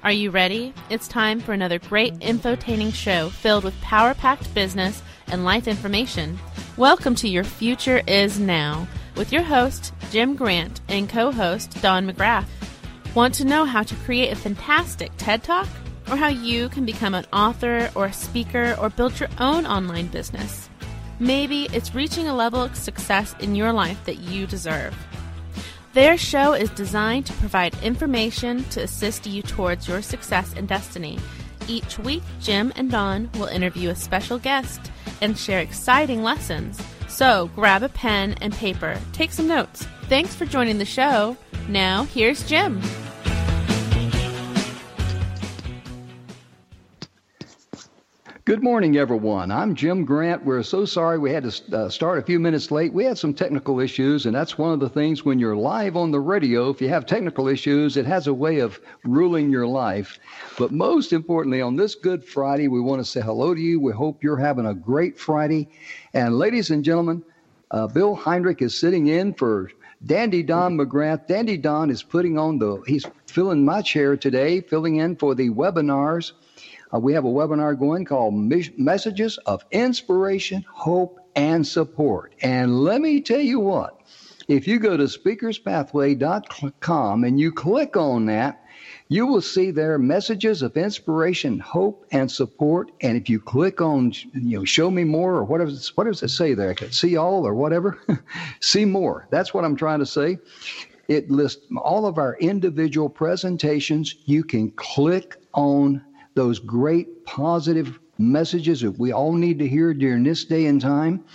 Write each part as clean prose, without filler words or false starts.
Are you ready? It's time for another great infotaining show filled with power-packed business and life information. Welcome to Your Future Is Now with your host, Jim Grant, and co-host, Don McGrath. Want to know how to create a fantastic TED Talk? Or how you can become an author or a speaker or build your own online business? Maybe it's reaching a level of success in your life that you deserve. Their show is designed to provide information to assist you towards your success and destiny. Each week, Jim and Don will interview a special guest and share exciting lessons. So grab a pen and paper, take some notes. Thanks for joining the show. Now, here's Jim. Good morning, everyone. I'm Jim Grant. We're so sorry we had to start a few minutes late. We had some technical issues, and that's one of the things when you're live on the radio, if you have technical issues, it has a way of ruling your life. But most importantly, on this Good Friday, we want to say hello to you. We hope you're having a great Friday. And ladies and gentlemen, Bill Heinrich is sitting in for Dandy Don McGrath. Dandy Don is he's filling my chair today, filling in for the webinars. We have a webinar going called Messages of Inspiration, Hope, and Support. And let me tell you what, if you go to speakerspathway.com and you click on that, you will see there Messages of Inspiration, Hope, and Support. And if you click on, show me more or whatever, what does it say there? See all or whatever? See more. That's what I'm trying to say. It lists all of our individual presentations. You can click on those great positive messages that we all need to hear during this day and time.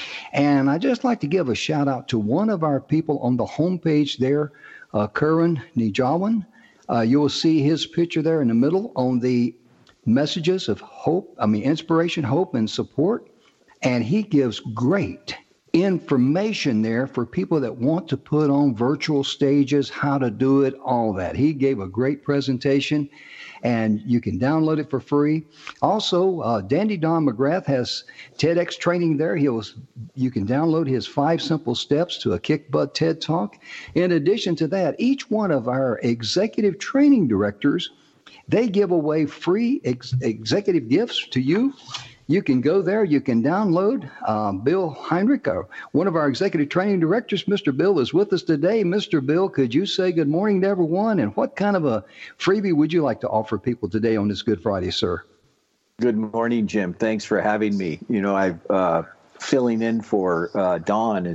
And I'd just like to give a shout out to one of our people on the homepage there, Karan Nijawan. You will see his picture there in the middle on the messages of inspiration, hope, and support. And he gives great information there for people that want to put on virtual stages, how to do it, all that. He gave a great presentation, and you can download it for free. Also, Dandy Don McGrath has TEDx training there. You can download his 5 simple steps to a kick butt TED Talk. In addition to that, each one of our executive training directors, they give away free executive gifts to you. You can go there. You can download. Bill Heinrich, one of our executive training directors, Mr. Bill, is with us today. Mr. Bill, could you say good morning to everyone? And what kind of a freebie would you like to offer people today on this Good Friday, sir? Good morning, Jim. Thanks for having me. I'm filling in for Don.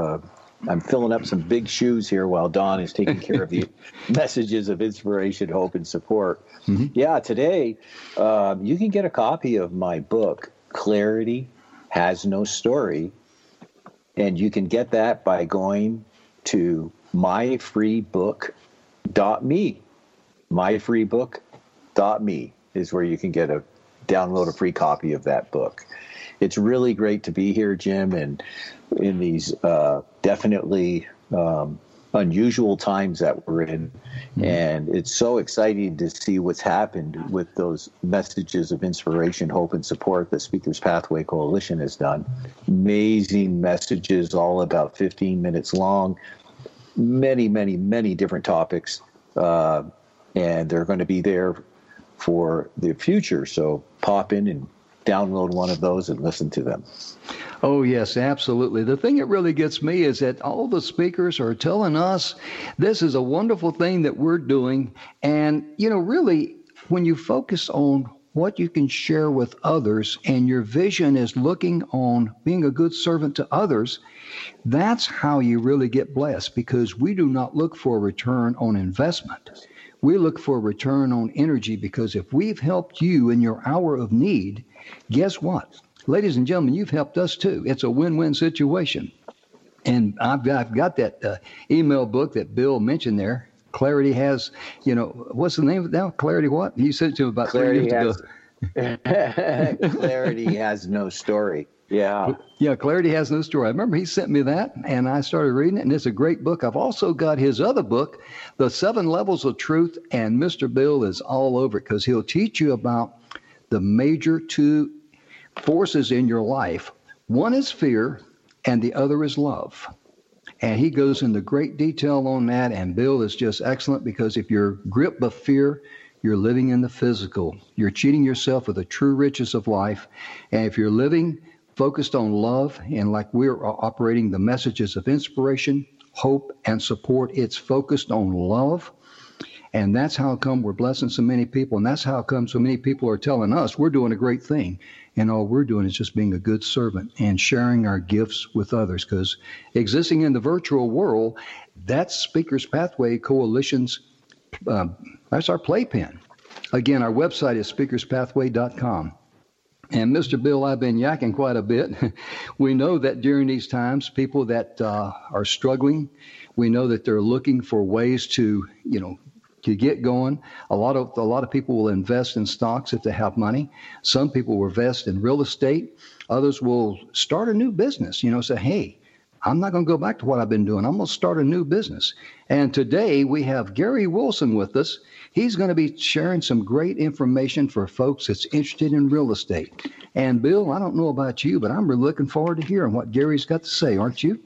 I'm filling up some big shoes here while Don is taking care of the messages of inspiration, hope, and support. Mm-hmm. Yeah, today you can get a copy of my book, Clarity Has No Story, and you can get that by going to myfreebook.me. Myfreebook.me is where you can download a free copy of that book. It's really great to be here, Jim, and in these definitely unusual times that we're in. Mm-hmm. And it's so exciting to see what's happened with those messages of inspiration, hope, and support that Speakers Pathway Coalition has done. Amazing messages, all about 15 minutes long, many, many, many different topics. And they're going to be there for the future. So pop in and download one of those and listen to them. Oh, yes, absolutely. The thing that really gets me is that all the speakers are telling us this is a wonderful thing that we're doing. And, really, when you focus on what you can share with others and your vision is looking on being a good servant to others, that's how you really get blessed, because we do not look for a return on investment. We look for a return on energy, because if we've helped you in your hour of need, guess what? Ladies and gentlemen, you've helped us too. It's a win-win situation. And I've got that email book that Bill mentioned there. Clarity has, what's the name of it now? Clarity what? You said it to him about 3 years ago. Clarity Has No Story. Yeah. Yeah, Clarity Has No Story. I remember he sent me that, and I started reading it, and it's a great book. I've also got his other book, The 7 Levels of Truth, and Mr. Bill is all over it because he'll teach you about the major 2 forces in your life. One is fear, and the other is love. And he goes into great detail on that, and Bill is just excellent, because if you're gripped by fear, you're living in the physical. You're cheating yourself of the true riches of life. And if you're living focused on love, and like we're operating the messages of inspiration, hope, and support, it's focused on love. And that's how come we're blessing so many people. And that's how come so many people are telling us we're doing a great thing. And all we're doing is just being a good servant and sharing our gifts with others. Because existing in the virtual world, that's Speakers Pathway Coalition's, that's our playpen. Again, our website is speakerspathway.com. And Mr. Bill, I've been yakking quite a bit. We know that during these times, people that are struggling, we know that they're looking for ways to, to get going. A lot of people will invest in stocks if they have money. Some people will invest in real estate. Others will start a new business, say, hey, I'm not going to go back to what I've been doing. I'm going to start a new business. And today we have Gary Wilson with us. He's going to be sharing some great information for folks that's interested in real estate. And Bill, I don't know about you, but I'm really looking forward to hearing what Gary's got to say, aren't you?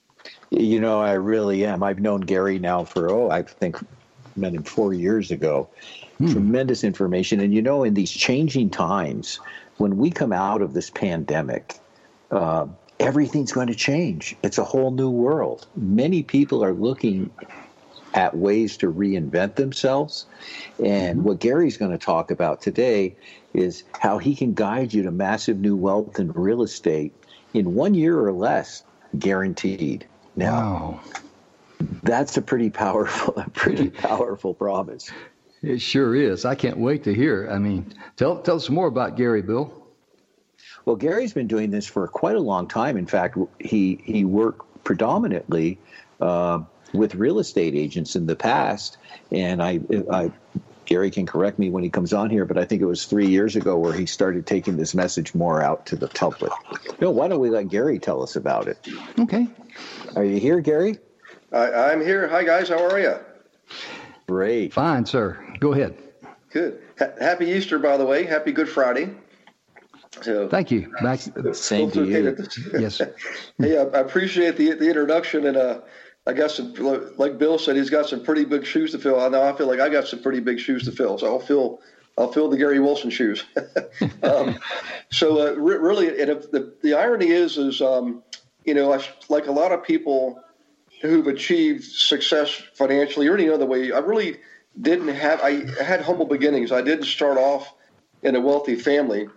I really am. I've known Gary now for, I think met him 4 years ago. Tremendous information. And, in these changing times, when we come out of this pandemic, everything's going to change. It's a whole new world. Many people are looking at ways to reinvent themselves. And what Gary's going to talk about today is how he can guide you to massive new wealth in real estate in 1 year or less, guaranteed. Now, that's a pretty powerful promise. It sure is. I can't wait to hear. I mean, tell us more about Gary, Bill. Well, Gary's been doing this for quite a long time. In fact, he worked predominantly with real estate agents in the past. And Gary can correct me when he comes on here, but I think it was 3 years ago where he started taking this message more out to the public. Why don't we let Gary tell us about it? Okay. Are you here, Gary? I'm here. Hi, guys. How are you? Great. Fine, sir. Go ahead. Good. Happy Easter, by the way. Happy Good Friday. So, thank you. Same to you. Yes. Hey, I appreciate the introduction, and I got some, like Bill said, he's got some pretty big shoes to fill. I feel like I got some pretty big shoes to fill, so I'll fill the Gary Wilson shoes. Really, and the irony is like a lot of people who've achieved success financially, or any other way, I really didn't have. I had humble beginnings. I didn't start off in a wealthy family.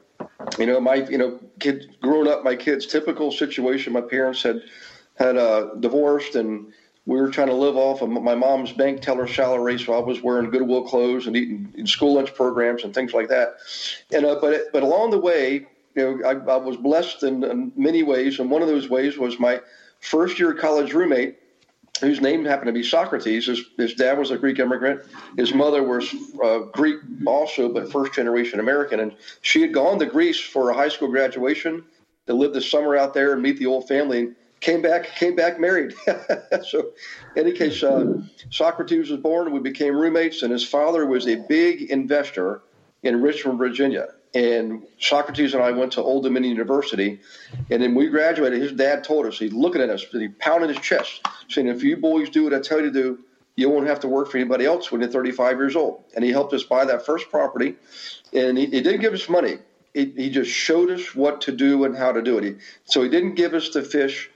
My kids' typical situation. My parents had divorced, and we were trying to live off of my mom's bank teller salary. So I was wearing Goodwill clothes and eating in school lunch programs and things like that. And but along the way, I was blessed in many ways, and one of those ways was my first year college roommate, whose name happened to be Socrates. His dad was a Greek immigrant. His mother was Greek also, but first-generation American. And she had gone to Greece for a high school graduation to live the summer out there and meet the old family, and came back married. So in any case, Socrates was born, and we became roommates, and his father was a big investor in Richmond, Virginia. And Socrates and I went to Old Dominion University, and then we graduated. His dad told us, he's looking at us, he pounded his chest, saying, if you boys do what I tell you to do, you won't have to work for anybody else when you're 35 years old. And he helped us buy that first property, and he didn't give us money. He just showed us what to do and how to do it. So he didn't give us the fish.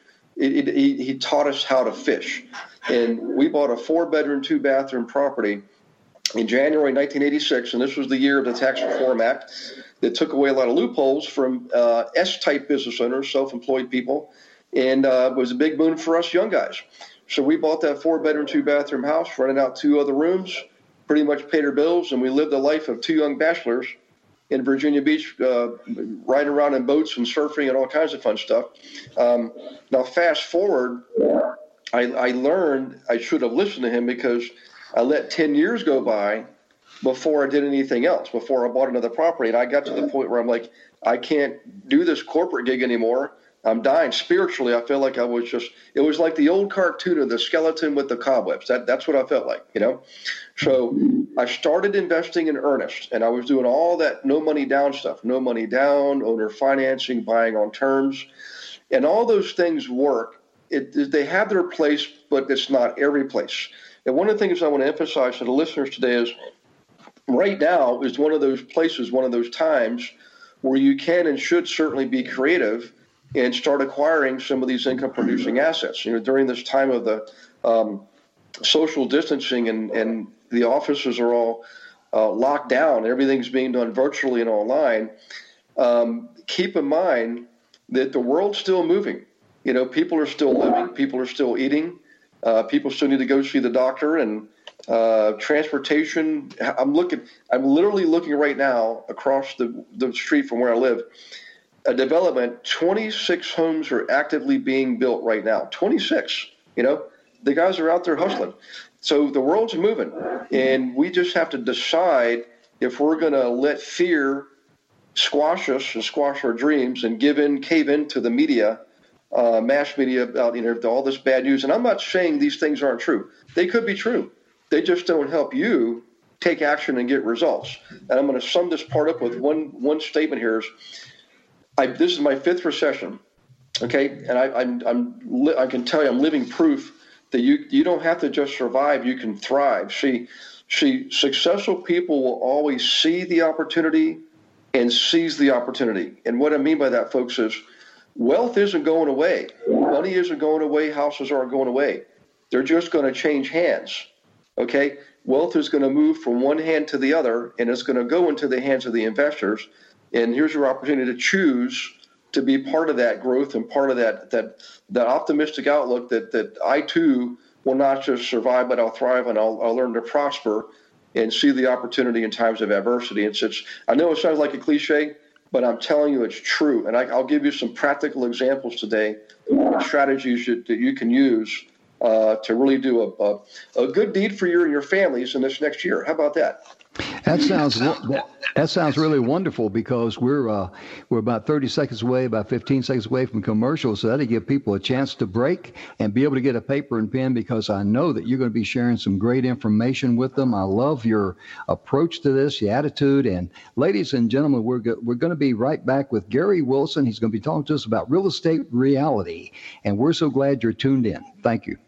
He taught us how to fish. And we bought a 4-bedroom, 2-bathroom property in January 1986, and this was the year of the Tax Reform Act that took away a lot of loopholes from S-type business owners, self-employed people, and it was a big boon for us young guys. So we bought that 4-bedroom, 2-bathroom house, rented out 2 other rooms, pretty much paid our bills, and we lived the life of 2 young bachelors in Virginia Beach, riding around in boats and surfing and all kinds of fun stuff. Now, fast forward, I learned I should have listened to him, because I let 10 years go by before I did anything else, before I bought another property. And I got to the point where I'm like, I can't do this corporate gig anymore. I'm dying spiritually. I feel like it was like the old cartoon of the skeleton with the cobwebs. That's what I felt like, So I started investing in earnest, and I was doing all that no money down stuff, no money down, owner financing, buying on terms, and all those things work. They have their place, but it's not every place. And one of the things I want to emphasize to the listeners today is right now is one of those places, one of those times where you can and should certainly be creative and start acquiring some of these income-producing assets. During this time of the social distancing and the offices are all locked down, everything's being done virtually and online. Keep in mind that the world's still moving. People are still living, people are still eating, people still need to go see the doctor, and transportation. I'm literally looking right now across the street from where I live. A development, 26 homes are actively being built right now. 26. The guys are out there hustling. So the world's moving, and we just have to decide if we're going to let fear squash us and squash our dreams and cave in to the media, mass media about all this bad news. And I'm not saying these things aren't true. They could be true. They just don't help you take action and get results. And I'm going to sum this part up with one statement here. This is my 5th recession, okay? And I can tell you I'm living proof that you don't have to just survive, you can thrive. See, successful people will always see the opportunity and seize the opportunity. And what I mean by that, folks, is wealth isn't going away. Money isn't going away. Houses aren't going away. They're just going to change hands, okay? Wealth is going to move from one hand to the other, and it's going to go into the hands of the investors. And here's your opportunity to choose to be part of that growth and part of that optimistic outlook that I too will not just survive, but I'll thrive and I'll learn to prosper and see the opportunity in times of adversity. I know it sounds like a cliche, but I'm telling you it's true. And I'll give you some practical examples today of strategies that you can use to really do a good deed for you and your families in this next year. How about that? That sounds really wonderful, because we're about 30 seconds away, about 15 seconds away from commercials. So that'll give people a chance to break and be able to get a paper and pen, because I know that you're going to be sharing some great information with them. I love your approach to this, your attitude. And ladies and gentlemen, we're going to be right back with Gary Wilson. He's going to be talking to us about real estate reality. And we're so glad you're tuned in. Thank you.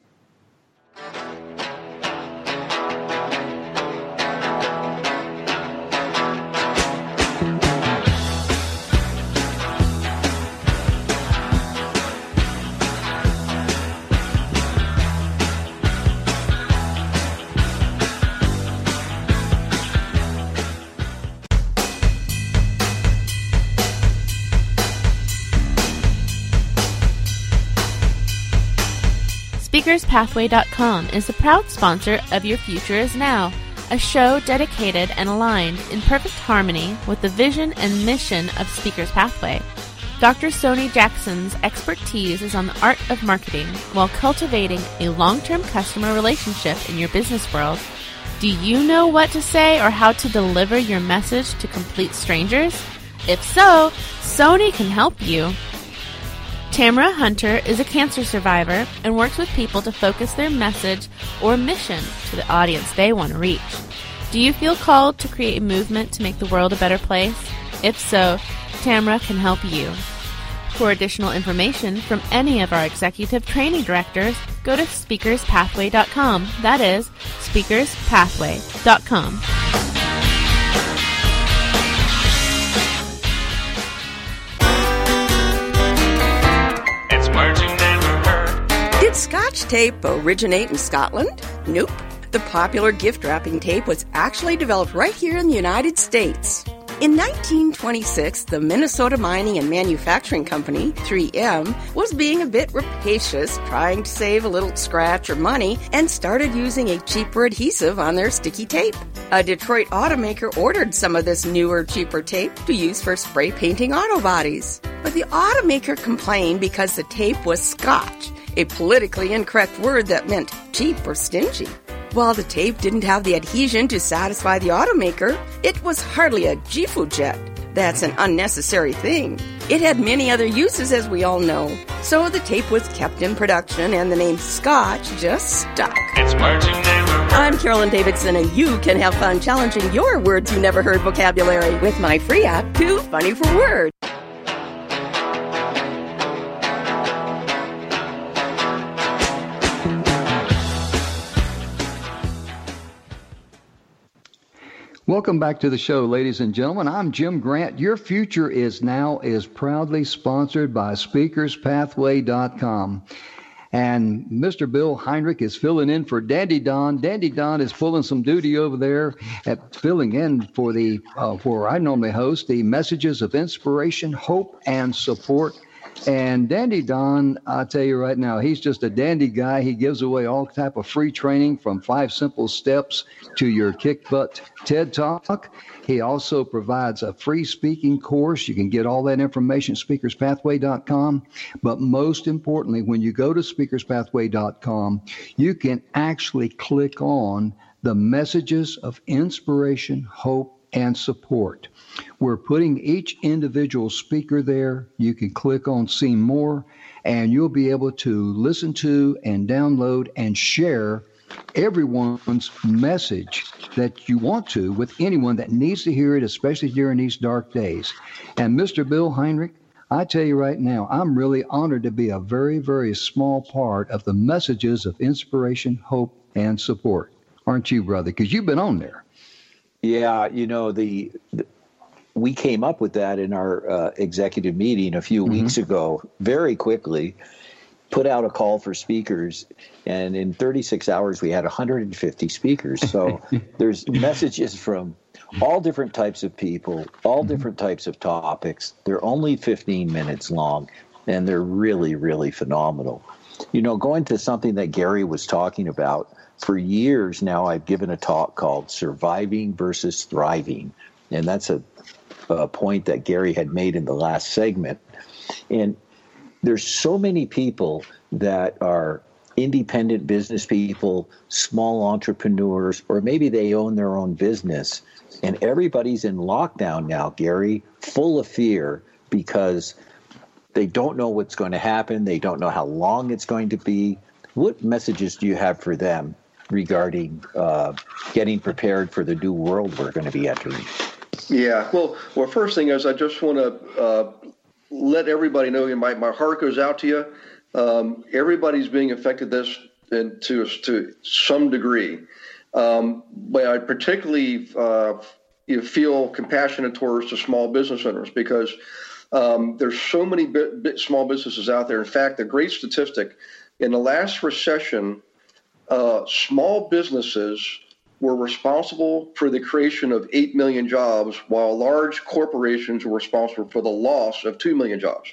SpeakersPathway.com is the proud sponsor of Your Future Is Now, a show dedicated and aligned in perfect harmony with the vision and mission of Speakers Pathway. Dr. Sony Jackson's expertise is on the art of marketing while cultivating a long-term customer relationship in your business world. Do you know what to say or how to deliver your message to complete strangers? If so, Sony can help you. Tamara Hunter is a cancer survivor and works with people to focus their message or mission to the audience they want to reach. Do you feel called to create a movement to make the world a better place? If so, Tamara can help you. For additional information from any of our executive training directors, go to SpeakersPathway.com. That is, SpeakersPathway.com. Did Scotch tape originate in Scotland? Nope. The popular gift wrapping tape was actually developed right here in the United States. In 1926, the Minnesota Mining and Manufacturing Company, 3M, was being a bit rapacious, trying to save a little scratch or money, and started using a cheaper adhesive on their sticky tape. A Detroit automaker ordered some of this newer, cheaper tape to use for spray painting auto bodies. But the automaker complained because the tape was Scotch, a politically incorrect word that meant cheap or stingy. While the tape didn't have the adhesion to satisfy the automaker, it was hardly a Gifu jet. That's an unnecessary thing. It had many other uses, as we all know. So the tape was kept in production and the name Scotch just stuck. I'm Carolyn Davidson, and you can have fun challenging your words you never heard vocabulary with my free app, Too Funny for Words. Welcome back to the show, ladies and gentlemen. I'm Jim Grant. Your Future Is Now is proudly sponsored by SpeakersPathway.com. And Mr. Bill Heinrich is filling in for Dandy Don. Dandy Don is pulling some duty over there at filling in for the where I normally host the Messages of Inspiration, Hope, and Support. And Dandy Don, I'll tell you right now, he's just a dandy guy. He gives away all type of free training from 5 simple steps to your kick butt TED Talk. He also provides a free speaking course. You can get all that information at speakerspathway.com. But most importantly, when you go to speakerspathway.com, you can actually click on the Messages of Inspiration, Hope, and Support. We're putting each individual speaker there. You can click on See More, and you'll be able to listen to and download and share everyone's message that you want to with anyone that needs to hear it, especially during these dark days. And Mr. Bill Heinrich, I tell you right now, I'm really honored to be a very, very small part of the Messages of Inspiration, Hope, and Support. Aren't you, brother? Because you've been on there. Yeah, we came up with that in our executive meeting a few weeks ago, very quickly, put out a call for speakers, and in 36 hours we had 150 speakers. So there's messages from all different types of people, all different types of topics. They're only 15 minutes long, and they're really, really phenomenal. Going to something that Gary was talking about, for years now I've given a talk called Surviving versus Thriving, and that's a point that Gary had made in the last segment. And there's so many people that are independent business people, small entrepreneurs, or maybe they own their own business, and everybody's in lockdown now, Gary, full of fear because they don't know what's going to happen. They don't know how long it's going to be. What messages do you have for them regarding getting prepared for the new world we're going to be entering? Yeah, well, first thing is I just want to let everybody know, my heart goes out to you. Everybody's being affected this to some degree. But I particularly feel compassionate towards the small business owners because there's so many small businesses out there. In fact, the great statistic, in the last recession, small businesses were responsible for the creation of 8 million jobs, while large corporations were responsible for the loss of 2 million jobs.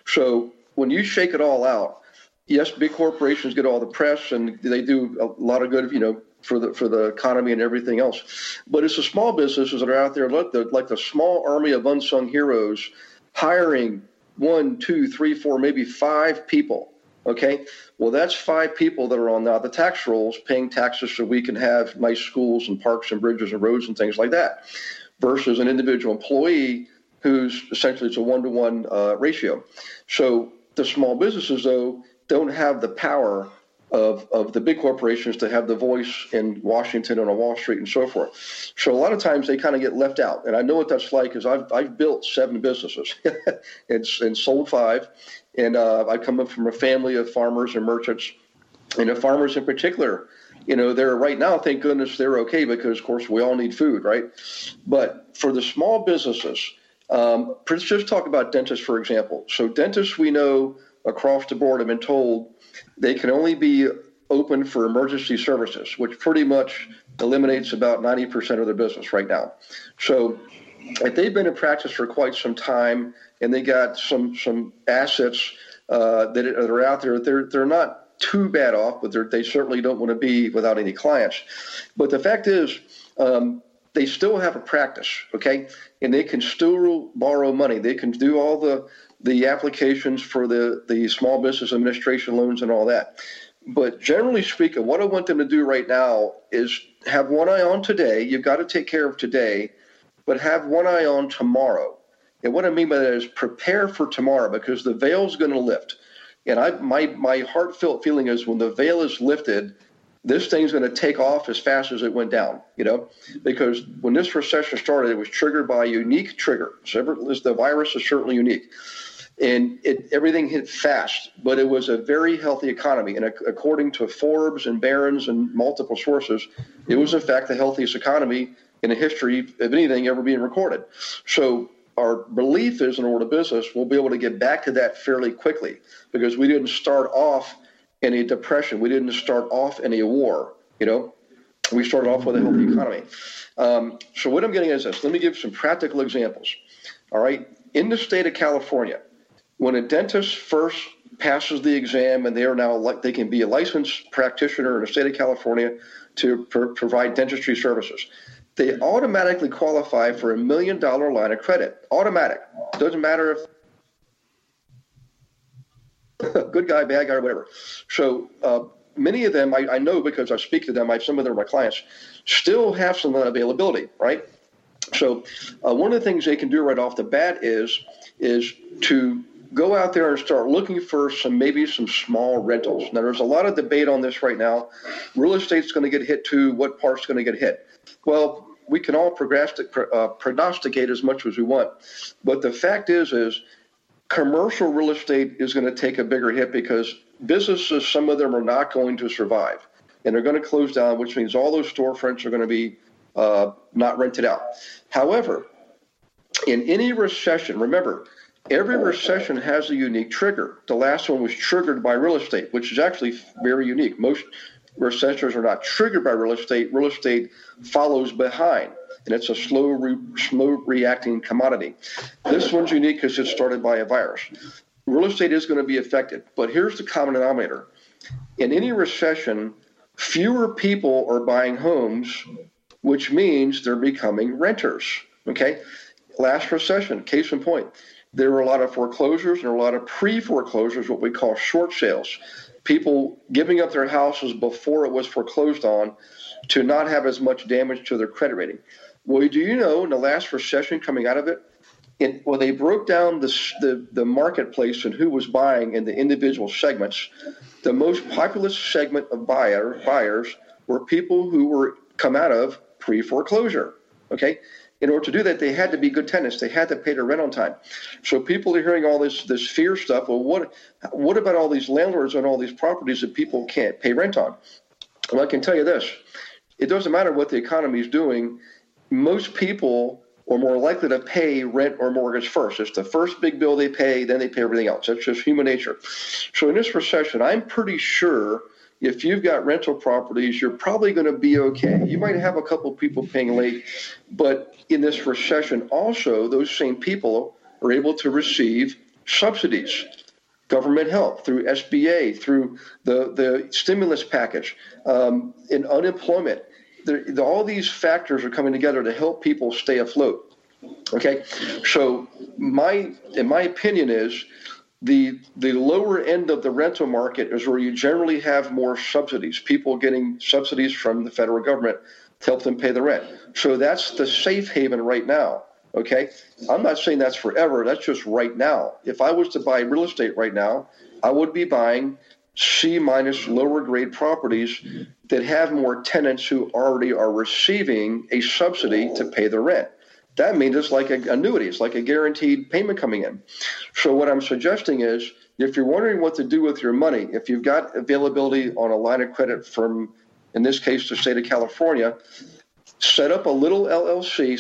So when you shake it all out, yes, big corporations get all the press and they do a lot of good, for the economy and everything else. But it's the small businesses that are out there, like the small army of unsung heroes, hiring 1, 2, 3, 4, maybe 5 people. Okay, well, that's 5 people that are on now the tax rolls, paying taxes so we can have nice schools and parks and bridges and roads and things like that, versus an individual employee who's essentially it's a 1-to-1 ratio. So the small businesses, though, don't have the power of the big corporations to have the voice in Washington and on Wall Street and so forth. So a lot of times they kind of get left out. And I know what that's like because I've built 7 businesses and sold 5. And I come up from a family of farmers and merchants. And the farmers in particular, they're right now, thank goodness they're okay because, of course, we all need food, right? But for the small businesses, let's just talk about dentists, for example. So dentists, we know across the board have been told they can only be open for emergency services, which pretty much eliminates about 90% of their business right now. So if they've been in practice for quite some time and they got some assets that are out there, they're not too bad off, but they certainly don't want to be without any clients. But the fact is, they still have a practice, okay? And they can still borrow money. They can do all the applications for the Small Business Administration loans and all that. But generally speaking, what I want them to do right now is have one eye on today. You've got to take care of today, but have one eye on tomorrow. And what I mean by that is prepare for tomorrow because the veil's going to lift. And my heartfelt feeling is when the veil is lifted, this thing's going to take off as fast as it went down, because when this recession started, it was triggered by a unique trigger. So the virus is certainly unique. And everything hit fast, but it was a very healthy economy. And according to Forbes and Barron's and multiple sources, it was, in fact, the healthiest economy in the history of anything ever being recorded. So our belief is in order to business, we'll be able to get back to that fairly quickly because we didn't start off in a depression. We didn't start off in a war, We started off with a healthy economy. So what I'm getting at is this. Let me give some practical examples. All right. In the state of California, when a dentist first passes the exam and they can be a licensed practitioner in the state of California to provide dentistry services, they automatically qualify for $1 million line of credit. Automatic. Doesn't matter if good guy, bad guy, or whatever. So many of them, I know because I speak to them, some of them are my clients, still have some availability, right? So one of the things they can do right off the bat is to go out there and start looking for maybe some small rentals. Now, there's a lot of debate on this right now. Real estate's going to get hit too. What part's going to get hit? Well, we can all prognosticate as much as we want. But the fact is commercial real estate is going to take a bigger hit because businesses, some of them are not going to survive. And they're going to close down, which means all those storefronts are going to be not rented out. However, in any recession, remember, every recession has a unique trigger. The last one was triggered by real estate, which is actually very unique. Most recessions are not triggered by real estate. Real estate follows behind, and it's a slow reacting commodity. This one's unique because it's started by a virus. Real estate is going to be affected, but here's the common denominator. In any recession, fewer people are buying homes, which means they're becoming renters, okay? Last recession, case in point, there were a lot of foreclosures and a lot of pre-foreclosures, what we call short sales. People giving up their houses before it was foreclosed on to not have as much damage to their credit rating. Well, do you know in the last recession coming out of it, when they broke down the marketplace and who was buying in the individual segments, the most populous segment of buyers were people who were come out of pre-foreclosure, okay? In order to do that, they had to be good tenants. They had to pay their rent on time. So people are hearing all this fear stuff. Well, what about all these landlords on all these properties that people can't pay rent on? Well, I can tell you this. It doesn't matter what the economy is doing. Most people are more likely to pay rent or mortgage first. It's the first big bill they pay, then they pay everything else. That's just human nature. So in this recession, I'm pretty sure if you've got rental properties, you're probably going to be okay. You might have a couple people paying late, but in this recession also, those same people are able to receive subsidies, government help through SBA, through the stimulus package, in unemployment. All these factors are coming together to help people stay afloat. Okay, so in my opinion is the lower end of the rental market is where you generally have more subsidies, people getting subsidies from the federal government to help them pay the rent. So that's the safe haven right now. Okay, I'm not saying that's forever. That's just right now. If I was to buy real estate right now, I would be buying C- lower grade properties that have more tenants who already are receiving a subsidy to pay the rent. That means it's like an annuity. It's like a guaranteed payment coming in. So what I'm suggesting is if you're wondering what to do with your money, if you've got availability on a line of credit from, in this case, the state of California, set up a little LLC,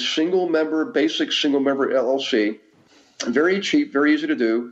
basic single member LLC, very cheap, very easy to do.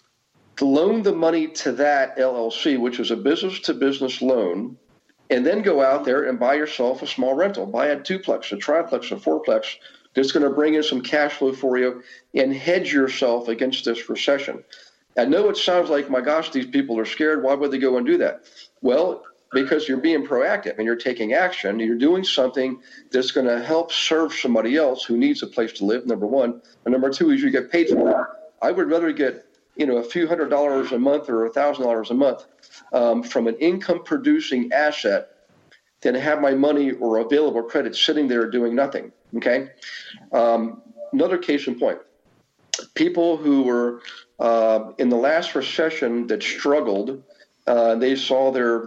Loan the money to that LLC, which is a business-to-business loan, and then go out there and buy yourself a small rental. Buy a duplex, a triplex, a fourplex that's going to bring in some cash flow for you and hedge yourself against this recession. I know it sounds like, my gosh, these people are scared. Why would they go and do that? Well, because you're being proactive and you're taking action. You're doing something that's going to help serve somebody else who needs a place to live, number one. And number two is you get paid for it. I would rather get a few $100s a month or $1,000 a month from an income-producing asset than have my money or available credit sitting there doing nothing, okay? Another case in point, people who were in the last recession that struggled, they saw their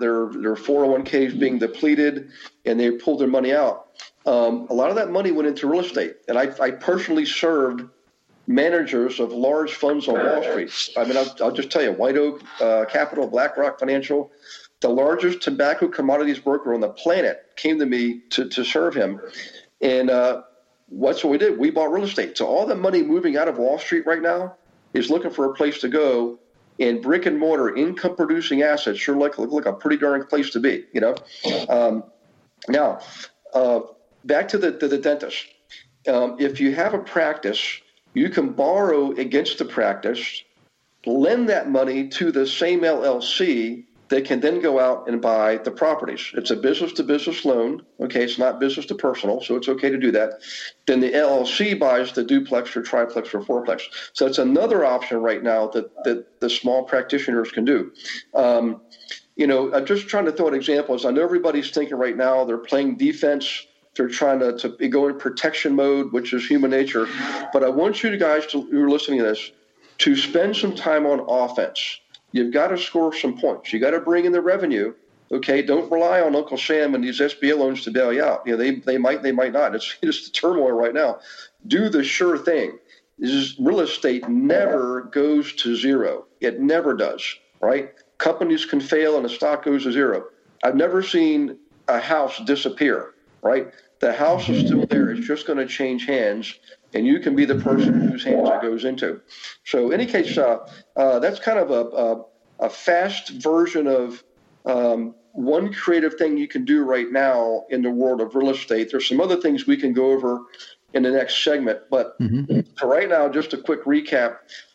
401ks being depleted and they pulled their money out. A lot of that money went into real estate, and I personally served managers of large funds on Wall Street. I mean, I'll just tell you, White Oak Capital, BlackRock Financial, the largest tobacco commodities broker on the planet came to me to serve him. And what's what we did? We bought real estate. So all the money moving out of Wall Street right now is looking for a place to go. And brick and mortar income producing assets sure look like a pretty darn place to be, you know. Now, back to the dentist. If you have a practice, you can borrow against the practice, lend that money to the same LLC. They can then go out and buy the properties. It's a business-to-business loan. Okay, it's not business to personal, so it's okay to do that. Then the LLC buys the duplex or triplex or fourplex. So it's another option right now that the small practitioners can do. You know, I'm just trying to throw an example. I know everybody's thinking right now they're playing defense. They're trying to go in protection mode, which is human nature. But I want you guys who are listening to this to spend some time on offense. You've got to score some points. You got to bring in the revenue. Okay, don't rely on Uncle Sam and these SBA loans to bail you out. You know, they might not. It's just the turmoil right now. Do the sure thing. Real estate never goes to zero. It never does. Right? Companies can fail and the stock goes to zero. I've never seen a house disappear. Right? The house is still there. It's just going to change hands, and you can be the person whose hands it goes into. So, in any case, that's kind of a fast version of one creative thing you can do right now in the world of real estate. There's some other things we can go over in the next segment, but for right now, just a quick recap.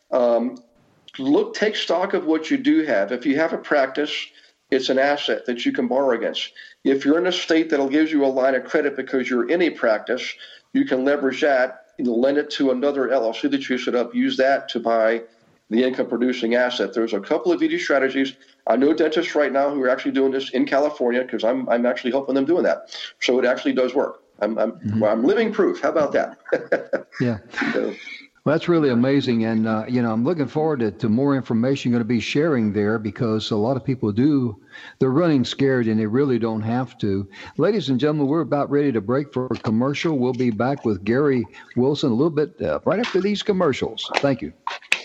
Take stock of what you do have. If you have a practice, it's an asset that you can borrow against. If you're in a state that'll give you a line of credit because you're in a practice, you can leverage that, lend it to another LLC that you set up, use that to buy the income-producing asset. There's a couple of easy strategies. I know dentists right now who are actually doing this in California because I'm actually helping them doing that. So it actually does work. I'm living proof. How about that? Yeah. Well, that's really amazing. And, I'm looking forward to more information you're going to be sharing there because a lot of people they're running scared and they really don't have to. Ladies and gentlemen, we're about ready to break for a commercial. We'll be back with Gary Wilson a little bit right after these commercials. Thank you.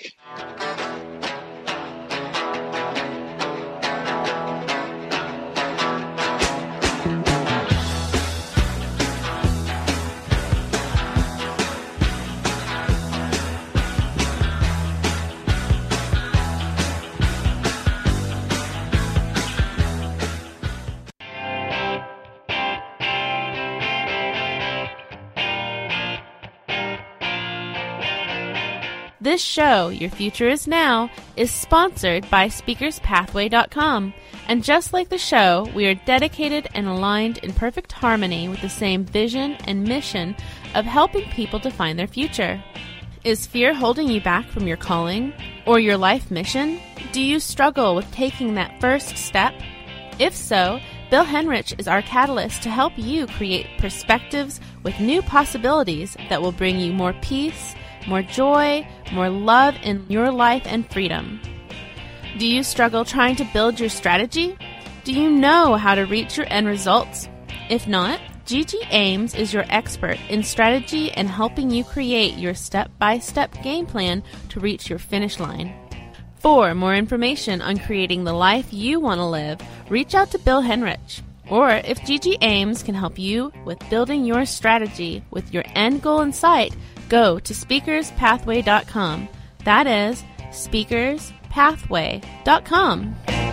This show, Your Future Is Now, is sponsored by SpeakersPathway.com. And just like the show, we are dedicated and aligned in perfect harmony with the same vision and mission of helping people to find their future. Is fear holding you back from your calling or your life mission? Do you struggle with taking that first step? If so, Bill Henrich is our catalyst to help you create perspectives with new possibilities that will bring you more peace, more joy, more love in your life and freedom. Do you struggle trying to build your strategy? Do you know how to reach your end results? If not, Gigi Ames is your expert in strategy and helping you create your step-by-step game plan to reach your finish line. For more information on creating the life you want to live, reach out to Bill Henrich. Or if Gigi Ames can help you with building your strategy with your end goal in sight, go to SpeakersPathway.com. That is SpeakersPathway.com.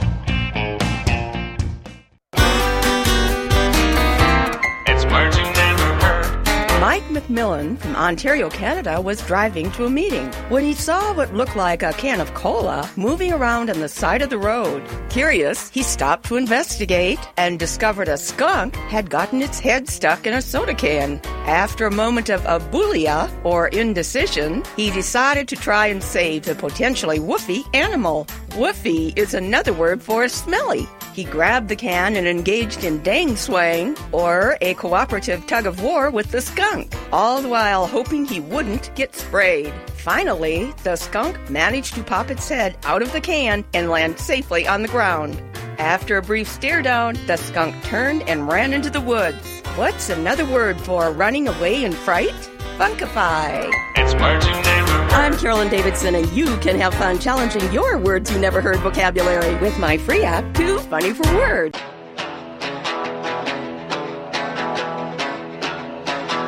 It's words you never heard. Mike McMillan from Ontario, Canada, was driving to a meeting when he saw what looked like a can of cola moving around on the side of the road. Curious, he stopped to investigate and discovered a skunk had gotten its head stuck in a soda can. After a moment of abulia, or indecision, he decided to try and save the potentially woofy animal. Woofy is another word for smelly. He grabbed the can and engaged in dang swang, or a cooperative tug of war with the skunk, all the while hoping he wouldn't get sprayed. Finally, the skunk managed to pop its head out of the can and land safely on the ground. After a brief stare down, the skunk turned and ran into the woods. What's another word for running away in fright? Funkify. It's words you never heard. I'm Carolyn Davidson, and you can have fun challenging your words you never heard vocabulary with my free app, Too Funny for Words.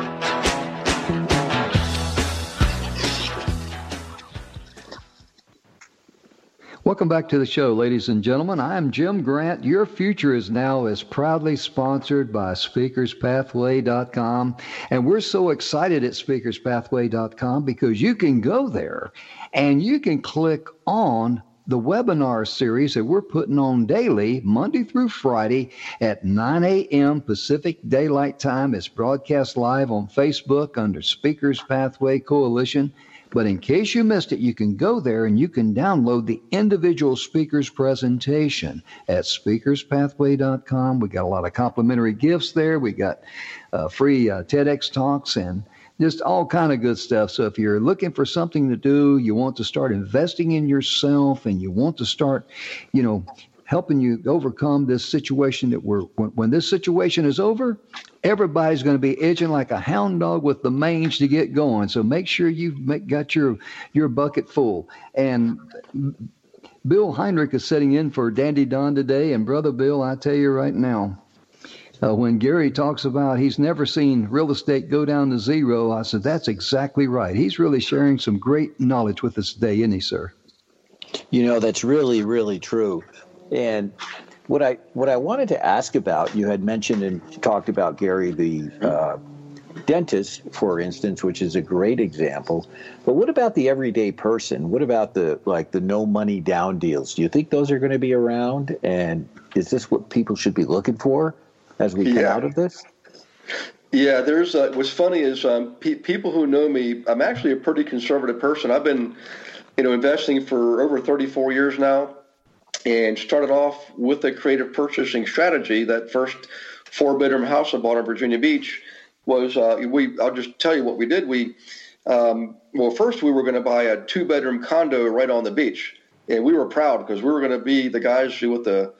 Welcome back to the show, ladies and gentlemen. I am Jim Grant. Your Future Is Now is proudly sponsored by SpeakersPathway.com. And we're so excited at SpeakersPathway.com because you can go there and you can click on the webinar series that we're putting on daily, Monday through Friday at 9 a.m. Pacific Daylight Time. It's broadcast live on Facebook under Speakers Pathway Coalition. But in case you missed it, you can go there and you can download the individual speaker's presentation at speakerspathway.com. We got a lot of complimentary gifts there. We got free TEDx talks and just all kind of good stuff. So if you're looking for something to do, you want to start investing in yourself and you want to start, helping you overcome this situation that when this situation is over, everybody's going to be itching like a hound dog with the mange to get going. So make sure you've got your bucket full. And Bill Heinrich is sitting in for Dandy Don today. And Brother Bill, I tell you right now, when Gary talks about he's never seen real estate go down to zero, I said, that's exactly right. He's really sharing some great knowledge with us today, isn't he, sir? That's really, really true. And what I wanted to ask about, you had mentioned and talked about Gary, the dentist, for instance, which is a great example. But what about the everyday person? What about the no money down deals? Do you think those are going to be around? And is this what people should be looking for as we come out of this? Yeah, there's what's funny is people who know me, I'm actually a pretty conservative person. I've been, investing for over 34 years now. And started off with a creative purchasing strategy. That first 4-bedroom house I bought in Virginia Beach was, I'll just tell you what we did. First we were going to buy a 2-bedroom condo right on the beach. And we were proud because we were going to be the guys with the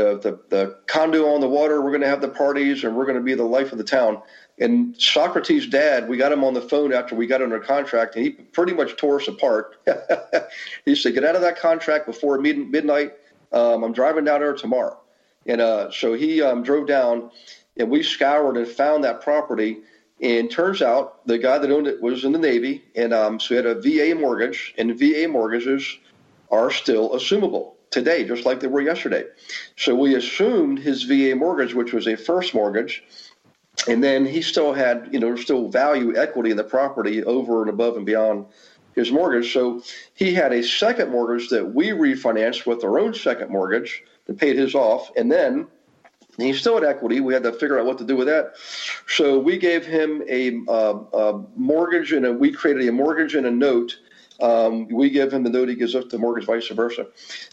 condo on the water. We're going to have the parties and we're going to be the life of the town. And Socrates' dad, we got him on the phone after we got under contract, and he pretty much tore us apart. He said, get out of that contract before midnight. I'm driving down there tomorrow. And so he drove down, and we scoured and found that property. And turns out the guy that owned it was in the Navy, and so he had a VA mortgage, and VA mortgages are still assumable today, just like they were yesterday. So we assumed his VA mortgage, which was a first mortgage, and then he still had, still value equity in the property over and above and beyond his mortgage. So he had a second mortgage that we refinanced with our own second mortgage that paid his off. And then he still had equity. We had to figure out what to do with that. So we gave him a mortgage we created a mortgage and a note. We give him the note, he gives us the mortgage, vice versa.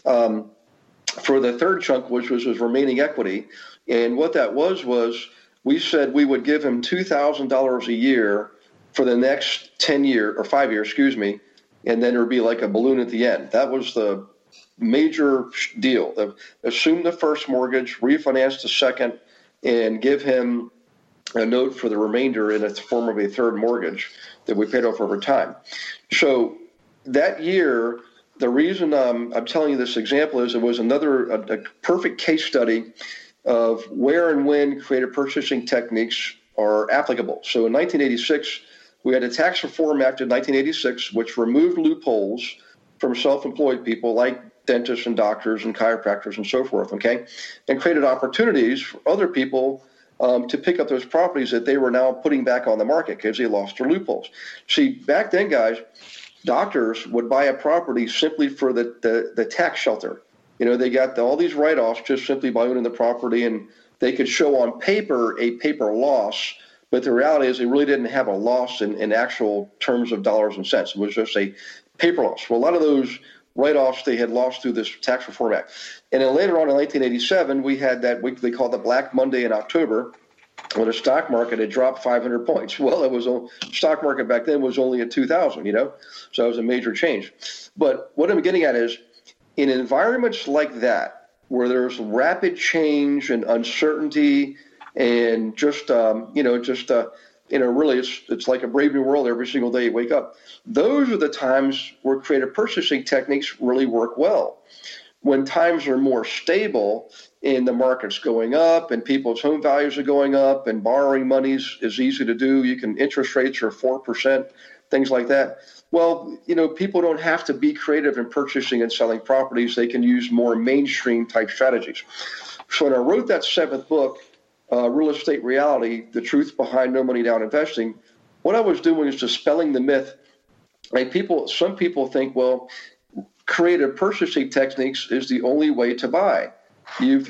For the third chunk, which was his remaining equity. And what that was we said we would give him $2,000 a year for the next 5 years, and then there would be like a balloon at the end. That was the major deal. Assume the first mortgage, refinance the second, and give him a note for the remainder in the form of a third mortgage that we paid off over time. So that year, the reason I'm telling you this example is it was a perfect case study of where and when creative purchasing techniques are applicable. So in 1986, we had a Tax Reform Act of 1986, which removed loopholes from self-employed people like dentists and doctors and chiropractors and so forth, okay, and created opportunities for other people to pick up those properties that they were now putting back on the market because they lost their loopholes. See, back then, guys, doctors would buy a property simply for the tax shelter. They got all these write-offs just simply by owning the property, and they could show on paper a paper loss, but the reality is they really didn't have a loss in actual terms of dollars and cents. It was just a paper loss. Well, a lot of those write-offs they had lost through this Tax Reform Act. And then later on in 1987, we had that week they called the Black Monday in October, when the stock market had dropped 500 points. Well, stock market back then was only at 2,000, so it was a major change. But what I'm getting at is, in environments like that, where there's rapid change and uncertainty and really it's like a brave new world every single day you wake up. Those are the times where creative purchasing techniques really work well. When times are more stable and the market's going up and people's home values are going up and borrowing money is easy to do. Interest rates are 4%, things like that. Well, people don't have to be creative in purchasing and selling properties. They can use more mainstream type strategies. So when I wrote that 7th book, Real Estate Reality, The Truth Behind No Money Down Investing, what I was doing is dispelling the myth. Like some people think, well, creative purchasing techniques is the only way to buy. You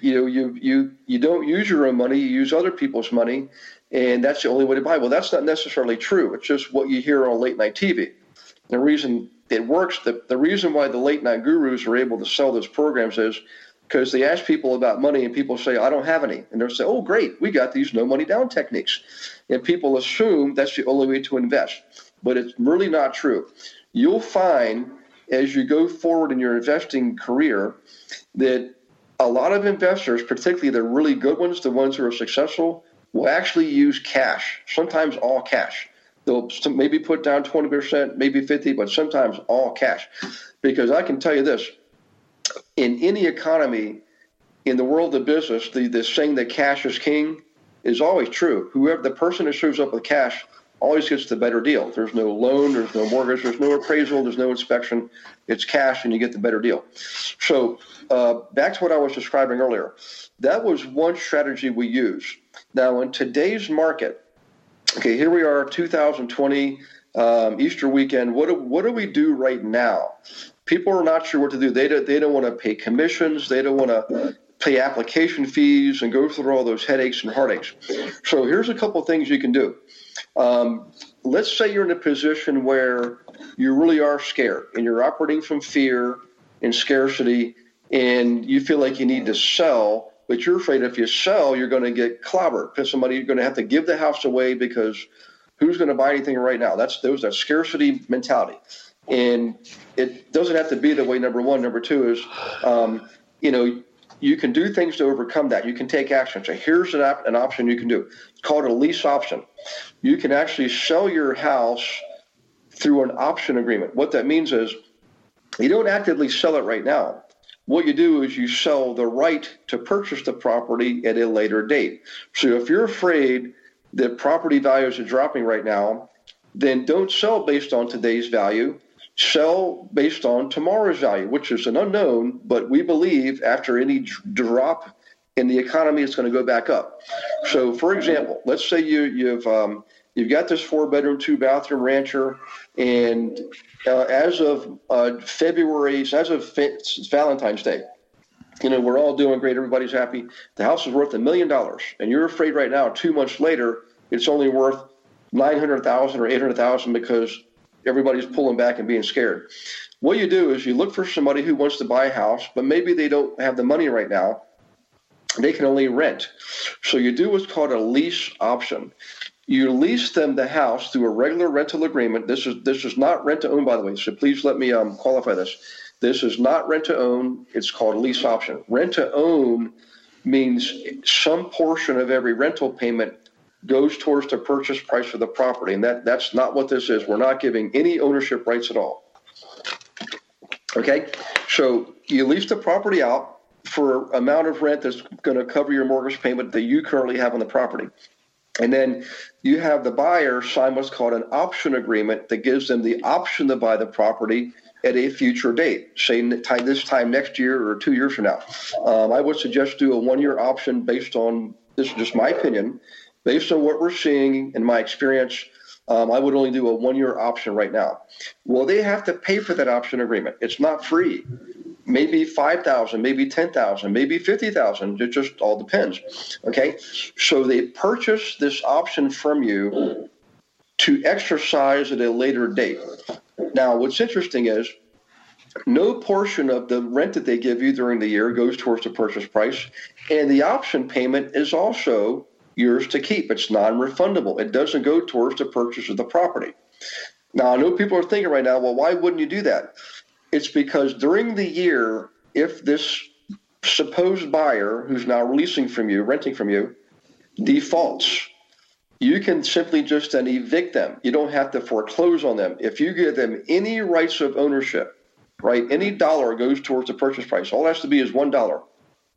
don't use your own money, you use other people's money, and that's the only way to buy. Well, that's not necessarily true. It's just what you hear on late night TV. The reason it works, the reason why the late night gurus are able to sell those programs is because they ask people about money and people say, I don't have any. And they'll say, oh, great, we got these no money down techniques. And people assume that's the only way to invest. But it's really not true. You'll find as you go forward in your investing career that a lot of investors, particularly the really good ones, the ones who are successful, will actually use cash, sometimes all cash. They'll maybe put down 20%, maybe 50%, but sometimes all cash. Because I can tell you this, in any economy, in the world of business, the saying that cash is king is always true. Whoever the person that shows up with cash always gets the better deal. There's no loan, there's no mortgage, there's no appraisal, there's no inspection. It's cash and you get the better deal. So back to what I was describing earlier. That was one strategy we use. Now, in today's market, okay, here we are, 2020, Easter weekend. What do we do right now? People are not sure what to do. They don't want to pay commissions. They don't want to pay application fees and go through all those headaches and heartaches. So here's a couple of things you can do. Let's say you're in a position where you really are scared and you're operating from fear and scarcity and you feel like you need to sell, but you're afraid if you sell, you're going to get clobbered because you're going to have to give the house away because who's going to buy anything right now? That's that scarcity mentality. And it doesn't have to be the way, number one. Number two is, you can do things to overcome that. You can take action. So here's an option you can do. It's called a lease option. You can actually sell your house through an option agreement. What that means is you don't actively sell it right now. What you do is you sell the right to purchase the property at a later date. So if you're afraid that property values are dropping right now, then don't sell based on today's value. Sell based on tomorrow's value, which is an unknown, but we believe after any drop in the economy, it's going to go back up. So, for example, let's say you've got this 4-bedroom, 2-bathroom rancher, and as of Valentine's Day, we're all doing great, everybody's happy. The house is worth $1 million, and you're afraid right now, 2 months later, it's only worth $900,000 or $800,000 because everybody's pulling back and being scared. What you do is you look for somebody who wants to buy a house, but maybe they don't have the money right now. They can only rent. So you do what's called a lease option. You lease them the house through a regular rental agreement. This is not rent to own, by the way, so please let me qualify this. This is not rent to own. It's called a lease option. Rent to own means some portion of every rental payment goes towards the purchase price of the property, and that's not what this is. We're not giving any ownership rights at all. Okay, so you lease the property out for an amount of rent that's going to cover your mortgage payment that you currently have on the property. And then you have the buyer sign what's called an option agreement that gives them the option to buy the property at a future date, say this time next year or 2 years from now. I would suggest do a 1-year option based on, this is just my opinion, based on what we're seeing in my experience. I would only do a 1-year option right now. Well, they have to pay for that option agreement. It's not free. Maybe $5,000, maybe $10,000, maybe $50,000. It just all depends. Okay, so they purchase this option from you to exercise at a later date. Now, what's interesting is no portion of the rent that they give you during the year goes towards the purchase price, and the option payment is also yours to keep. It's non-refundable. It doesn't go towards the purchase of the property. Now, I know people are thinking right now, well, why wouldn't you do that? It's because during the year, if this supposed buyer who's now leasing from you, renting from you, defaults, you can simply just then evict them. You don't have to foreclose on them. If you give them any rights of ownership, right, any dollar goes towards the purchase price. All it has to be is $1.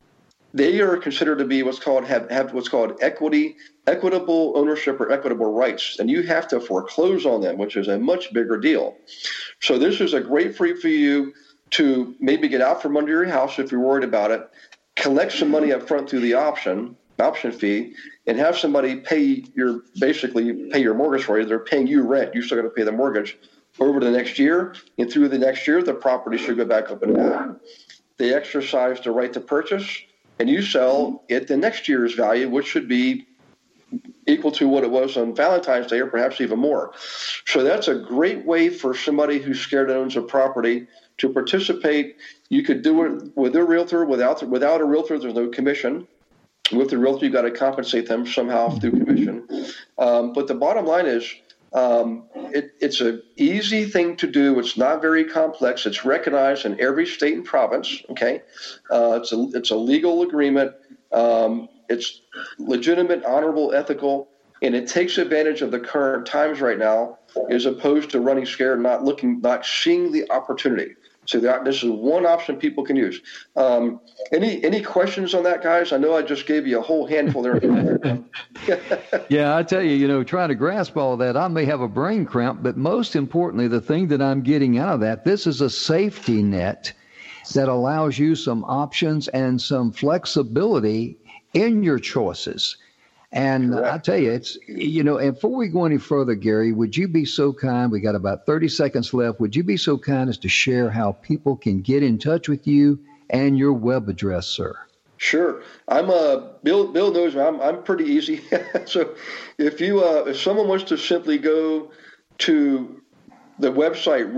they are considered to be what's called have what's called equitable ownership or equitable rights, and you have to foreclose on them, which is a much bigger deal. So this is a great free for you to maybe get out from under your house if you're worried about it, collect some money up front through the option fee, and have somebody pay your mortgage for you. They're paying you rent. You still got to pay the mortgage over the next year, and through the next year, the property should go back up in value. They exercise the right to purchase, and you sell at the next year's value, which should be equal to what it was on Valentine's Day or perhaps even more. So that's a great way for somebody who's scared and owns a property to participate. You could do it with a realtor. Without a realtor, there's no commission. With the realtor, you've got to compensate them somehow through commission. But the bottom line is it's an easy thing to do. It's not very complex. It's recognized in every state and province. Okay, it's a legal agreement. It's legitimate, honorable, ethical, and it takes advantage of the current times right now, as opposed to running scared, not seeing the opportunity. So this is one option people can use. Any questions on that, guys? I know I just gave you a whole handful there. Yeah, I tell you, trying to grasp all of that, I may have a brain cramp, but most importantly, the thing that I'm getting out of that, this is a safety net that allows you some options and some flexibility in your choices. And Correct. I tell you, it's, and before we go any further, Gary, would you be so kind? We got about 30 seconds left. Would you be so kind as to share how people can get in touch with you and your web address, sir? Sure. I'm Bill knows me. I'm pretty easy. So if someone wants to simply go to the website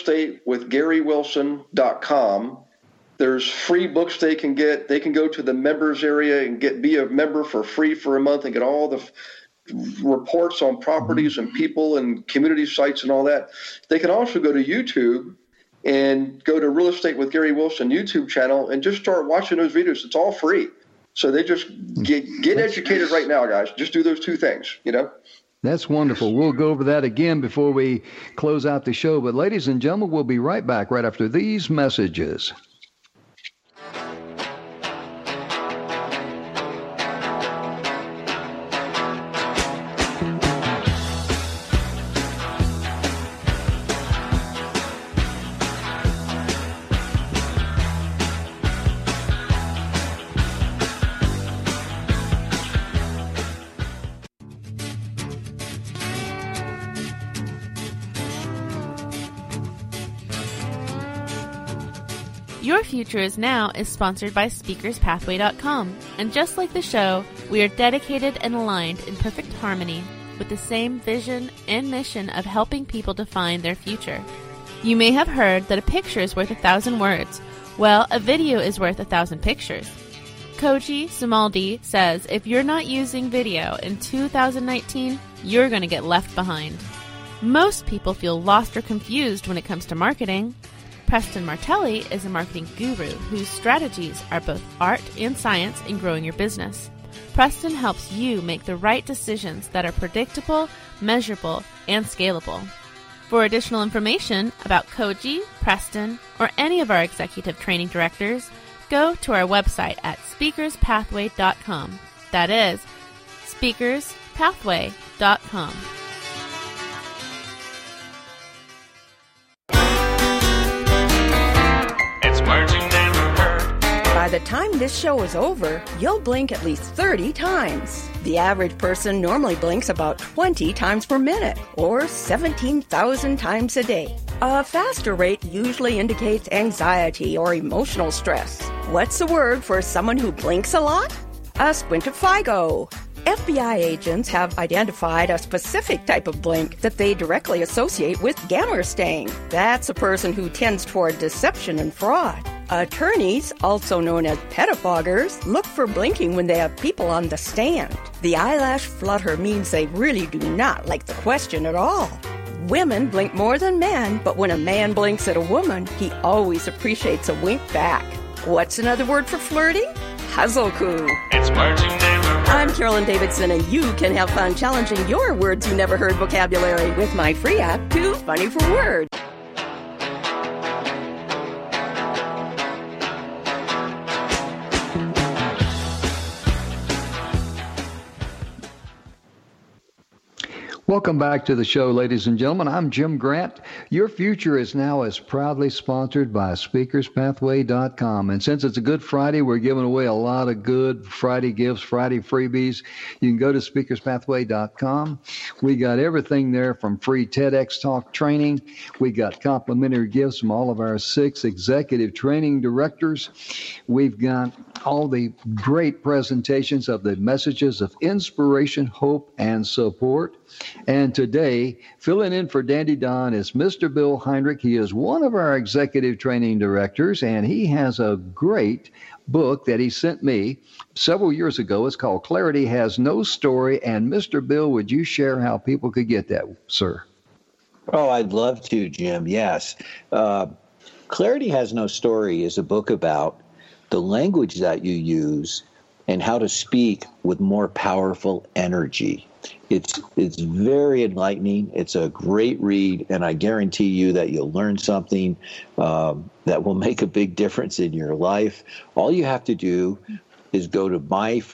realestatewithgarywilson.com, there's free books they can get. They can go to the members area and be a member for free for a month and get all the reports on properties and people and community sites and all that. They can also go to YouTube and go to Real Estate with Gary Wilson YouTube channel and just start watching those videos. It's all free. So they just get educated right now, guys. Just do those two things, That's wonderful. We'll go over that again before we close out the show. But ladies and gentlemen, we'll be right back right after these messages. Your Future Is Now is sponsored by SpeakersPathway.com, and just like the show, we are dedicated and aligned in perfect harmony with the same vision and mission of helping people define their future. You may have heard that a picture is worth 1,000 words. Well, a video is worth 1,000 pictures. Koji Sumaldi says if you're not using video in 2019, you're going to get left behind. Most people feel lost or confused when it comes to marketing. Preston Martelli is a marketing guru whose strategies are both art and science in growing your business. Preston helps you make the right decisions that are predictable, measurable, and scalable. For additional information about Koji, Preston, or any of our executive training directors, go to our website at speakerspathway.com. That is speakerspathway.com. By the time this show is over, you'll blink at least 30 times. The average person normally blinks about 20 times per minute, or 17,000 times a day. A faster rate usually indicates anxiety or emotional stress. What's the word for someone who blinks a lot? A squintifigo. FBI agents have identified a specific type of blink that they directly associate with Gammerstang. That's a person who tends toward deception and fraud. Attorneys, also known as pettifoggers, look for blinking when they have people on the stand. The eyelash flutter means they really do not like the question at all. Women blink more than men, but when a man blinks at a woman, he always appreciates a wink back. What's another word for flirting? Hazoku. It's words you never heard. I'm Carolyn Davidson, and you can have fun challenging your words you never heard vocabulary with my free app, Too Funny for Words. Welcome back to the show, ladies and gentlemen. I'm Jim Grant. Your Future is Now is proudly sponsored by SpeakersPathway.com. And since it's a Good Friday, we're giving away a lot of good Friday gifts, Friday freebies. You can go to SpeakersPathway.com. We got everything there from free TEDx Talk training. We got complimentary gifts from all of our 6 executive training directors. We've got all the great presentations of the messages of inspiration, hope, and support. And today, filling in for Dandy Don is Mr. Bill Heinrich. He is one of our executive training directors, and he has a great book that he sent me several years ago. It's called Clarity Has No Story. And Mr. Bill, would you share how people could get that, sir? Oh, I'd love to, Jim. Yes. Clarity Has No Story is a book about the language that you use and how to speak with more powerful energy. It's very enlightening. It's a great read, and I guarantee you that you'll learn something that will make a big difference in your life. All you have to do is go to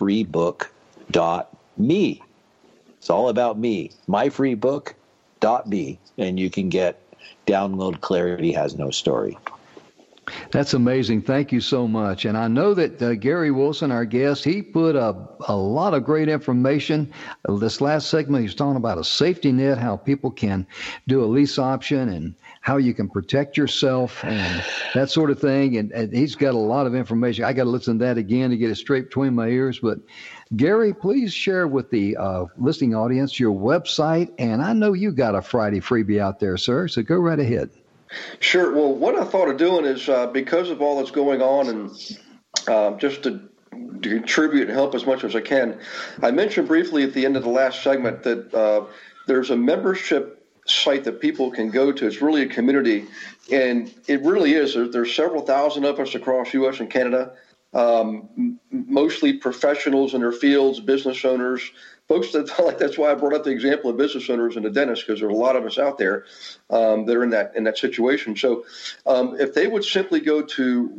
myfreebook.me. It's all about me. myfreebook.me, and you can download Clarity Has No Story. That's amazing. Thank you so much. And I know that Gary Wilson, our guest, he put a lot of great information. This last segment, he's talking about a safety net, how people can do a lease option and how you can protect yourself and that sort of thing. And he's got a lot of information. I got to listen to that again to get it straight between my ears. But Gary, please share with the listening audience your website. And I know you got a Friday freebie out there, sir, so go right ahead. Sure. Well, what I thought of doing is because of all that's going on and just to contribute and help as much as I can, I mentioned briefly at the end of the last segment that there's a membership site that people can go to. It's really a community, and it really is. There's several thousand of us across U.S. and Canada, mostly professionals in their fields, business owners, folks that that's why I brought up the example of business owners and the dentist, because there's a lot of us out there that are in that situation. So if they would simply go to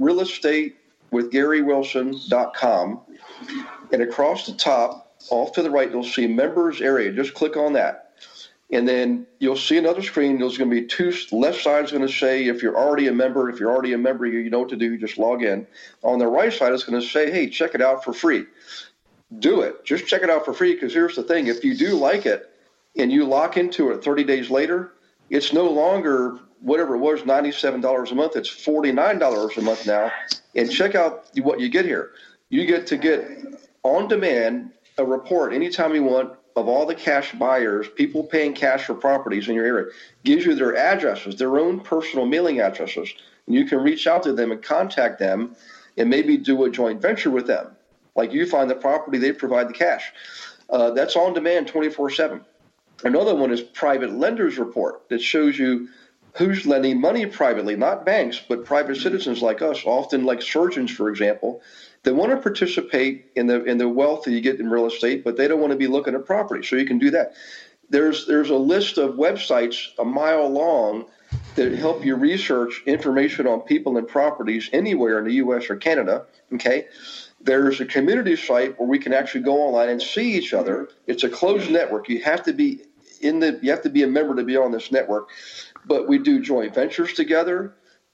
realestatewithgarywilson.com, and across the top, off to the right, you'll see members area. Just click on that. And then you'll see another screen. There's going to be 2 left side is going to say if you're already a member. If you're already a member, you know what to do. You just log in. On the right side, it's going to say, hey, check it out for free. Do it. Just check it out for free, because here's the thing. If you do like it and you lock into it 30 days later, it's no longer whatever it was, $97 a month. It's $49 a month now. And check out what you get here. You get to get on demand a report anytime you want of all the cash buyers, people paying cash for properties in your area. Gives you their addresses, their own personal mailing addresses. And you can reach out to them and contact them and maybe do a joint venture with them. Like you find the property, they provide the cash. That's on demand 24/7. Another one is private lenders report that shows you who's lending money privately, not banks, but private citizens like us, often like surgeons, for example. They want to participate in the wealth that you get in real estate, but they don't want to be looking at property. So you can do that. There's a list of websites a mile long that help you research information on people and properties anywhere in the U.S. or Canada. Okay. There's a community site where we can actually go online and see each other. It's a closed network. You have to be you have to be a member to be on this network. But we do joint ventures together.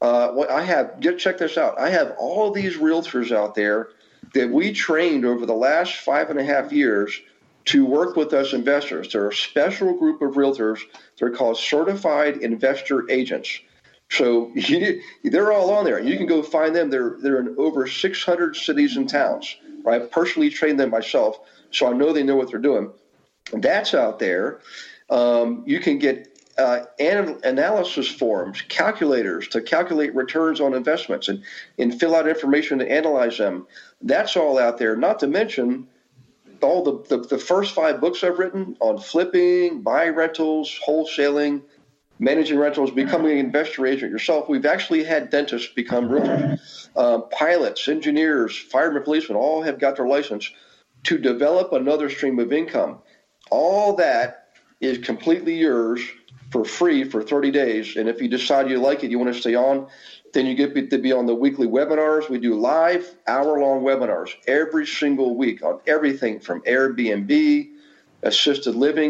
Check this out. I have all these realtors out there that we trained over the last 5.5 years to work with us investors. They're a special group of realtors. They're called certified investor agents. So they're all on there. You can go find them. They're in over 600 cities and towns. Right? I personally trained them myself, so I know they know what they're doing. And that's out there. You can get analysis forms, calculators to calculate returns on investments and fill out information to analyze them. That's all out there. Not to mention all the first 5 books I've written on flipping, buy rentals, wholesaling, managing rentals, becoming an investor agent yourself. We've actually had dentists become realtors. Pilots, engineers, firemen, policemen, all have got their license to develop another stream of income. All that is completely yours for free for 30 days. And if you decide you like it, you want to stay on, then you get to be on the weekly webinars. We do live hour-long webinars every single week on everything from Airbnb, assisted living.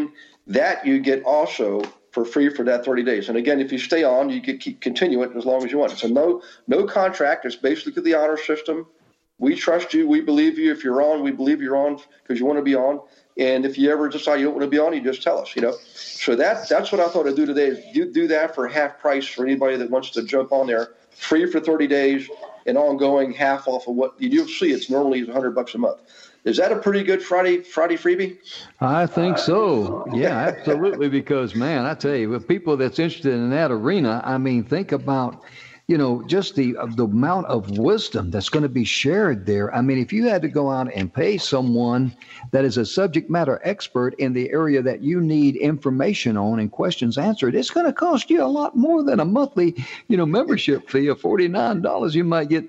that you get also for free for that 30 days. And again, if you stay on, you can continue it as long as you want. So no contract. It's basically the honor system. We trust you. We believe you. If you're on, we believe you're on because you want to be on. And if you ever decide you don't want to be on, you just tell us, So that's what I thought I'd do today is you do that for half price for anybody that wants to jump on there, free for 30 days and ongoing, half off of what you'll see. It's normally $100 a month. Is that a pretty good Friday freebie? I think so. Yeah, absolutely. Because, man, I tell you, with people that's interested in that arena, I mean, think about, just the amount of wisdom that's going to be shared there. I mean, if you had to go out and pay someone that is a subject matter expert in the area that you need information on and questions answered, it's going to cost you a lot more than a monthly, membership fee of $49. You might get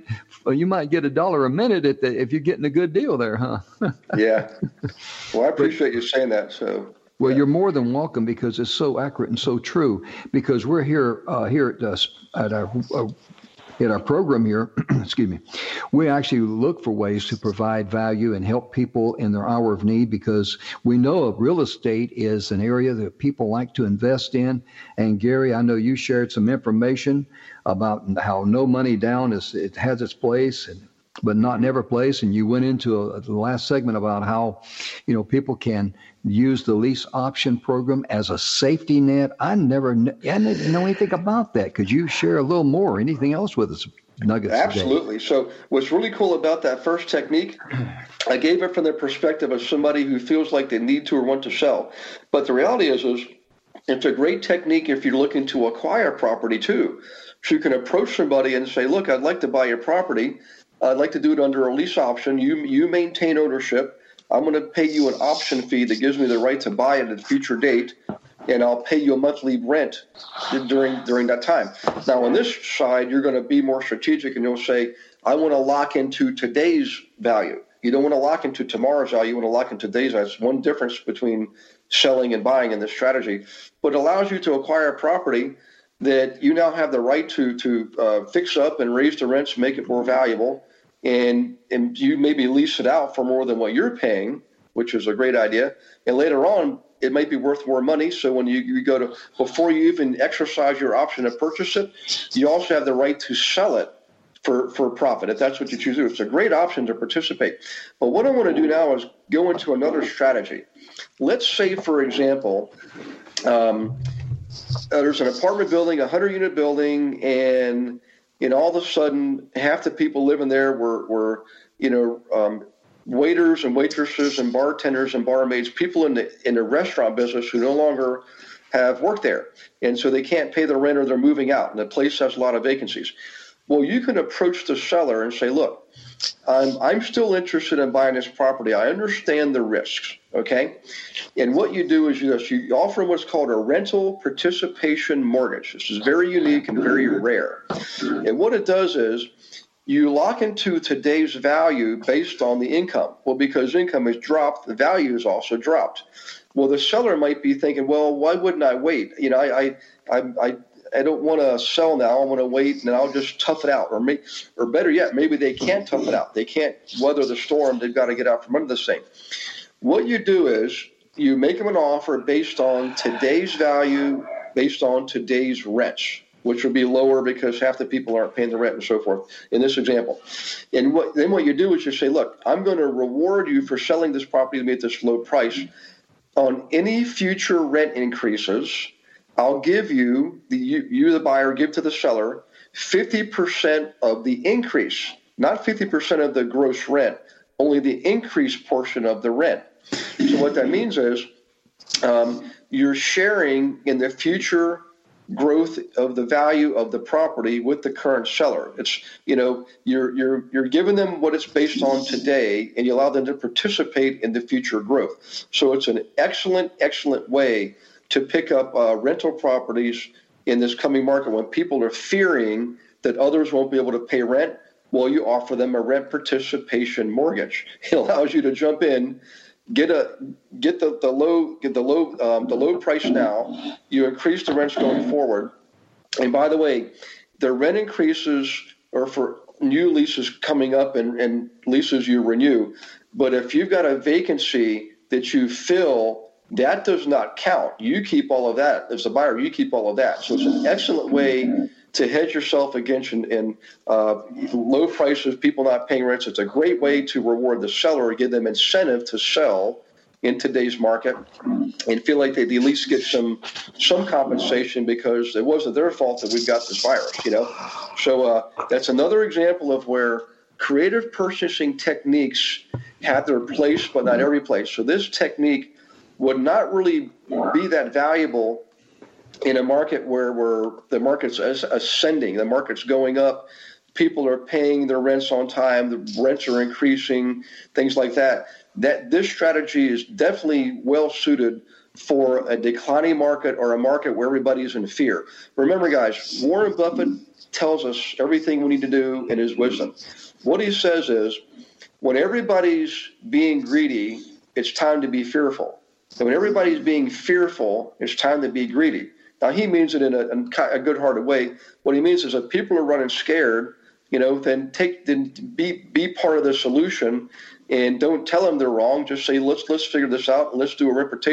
$1 a minute if you're getting a good deal there, huh? Yeah. Well, I appreciate you saying that. So. Well, you're more than welcome because it's so accurate and so true. Because we're here at our program here. Excuse me. We actually look for ways to provide value and help people in their hour of need because we know real estate is an area that people like to invest in. And Gary, I know you shared some information about how no money down it has its place but not never place. And you went into the last segment about how, people can use the lease option program as a safety net. I didn't know anything about that. Could you share a little more? Anything else with us? Nuggets Absolutely. Today? So what's really cool about that first technique, I gave it from the perspective of somebody who feels like they need to or want to sell. But the reality is it's a great technique if you're looking to acquire property too. So you can approach somebody and say, look, I'd like to buy your property. I'd like to do it under a lease option. You maintain ownership. I'm going to pay you an option fee that gives me the right to buy it at a future date, and I'll pay you a monthly rent during that time. Now, on this side, you're going to be more strategic, and you'll say, I want to lock into today's value. You don't want to lock into tomorrow's value. You want to lock into today's value. That's one difference between selling and buying in this strategy. But it allows you to acquire a property that you now have the right to fix up and raise the rents, make it more valuable, and you maybe lease it out for more than what you're paying, which is a great idea. And later on, it might be worth more money. So when you go to, before you even exercise your option to purchase it, you also have the right to sell it for profit, if that's what you choose to do. It's a great option to participate. But what I want to do now is go into another strategy. Let's say, for example, there's an apartment building, 100-unit building, and all of a sudden, half the people living there were waiters and waitresses and bartenders and barmaids, people in the restaurant business who no longer have work there. And so they can't pay the rent or they're moving out, and the place has a lot of vacancies. Well, you can approach the seller and say, look, I'm still interested in buying this property. I understand the risks, okay? And what you do is you offer what's called a rental participation mortgage. This is very unique and very rare. And what it does is you lock into today's value based on the income. Well, because income has dropped, the value is also dropped. Well, the seller might be thinking, well, why wouldn't I wait? I don't want to sell now. I want to wait, and I'll just tough it out. Or better yet, maybe they can't tough it out. They can't weather the storm. They've got to get out from under this thing. What you do is you make them an offer based on today's value, based on today's rents, which would be lower because half the people aren't paying the rent and so forth in this example. And what you do is you say, look, I'm going to reward you for selling this property to me at this low price. On any future rent increases, I'll give you, the buyer, give to the seller 50% of the increase, not 50% of the gross rent, only the increased portion of the rent. So what that means is you're sharing in the future growth of the value of the property with the current seller. It's, you're giving them what it's based on today, and you allow them to participate in the future growth. So it's an excellent, excellent way to pick up rental properties in this coming market when people are fearing that others won't be able to pay rent. Well, you offer them a rent participation mortgage. It allows you to jump in, get the low price now. You increase the rents going forward, and by the way, the rent increases are for new leases coming up and leases you renew. But if you've got a vacancy that you fill that does not count. You keep all of that. As a buyer, you keep all of that. So it's an excellent way to hedge yourself against low prices, people not paying rents. It's a great way to reward the seller, give them incentive to sell in today's market, and feel like they at least get some compensation because it wasn't their fault that we've got this virus, So that's another example of where creative purchasing techniques have their place, but not every place. So this technique would not really be that valuable in a market where the market's ascending, the market's going up, people are paying their rents on time, the rents are increasing, things like that. That this strategy is definitely well suited for a declining market or a market where everybody's in fear. Remember, guys, Warren Buffett tells us everything we need to do in his wisdom. What he says is, when everybody's being greedy, it's time to be fearful. And when everybody's being fearful, it's time to be greedy. Now, he means it in a good-hearted way. What he means is that people are running scared, then be part of the solution, and don't tell them they're wrong. Just say, let's figure this out, and let's do a